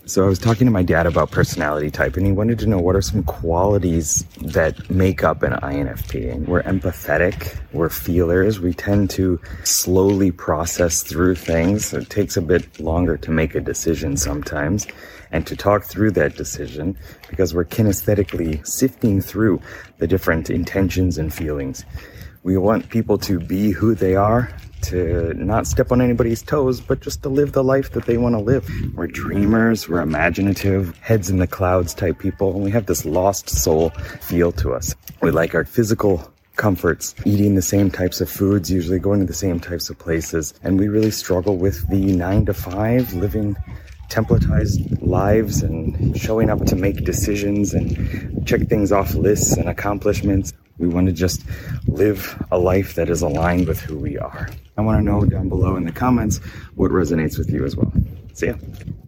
So I was talking to my dad about personality type, and he wanted to know what are some qualities that make up an INFP. And we're empathetic, we're feelers, we tend to slowly process through things. It takes a bit longer to make a decision sometimes, and to talk through that decision because we're kinesthetically sifting through the different intentions and feelings. We want people to be who they are, to not step on anybody's toes, but just to live the life that they want to live. We're dreamers, we're imaginative, heads in the clouds type people, and we have this lost soul feel to us. We like our physical comforts, eating the same types of foods, usually going to the same types of places, and we really struggle with the 9 to 5, living templatized lives and showing up to make decisions and check things off lists and accomplishments. We want to just live a life that is aligned with who we are. I want to know down below in the comments what resonates with you as well. See ya.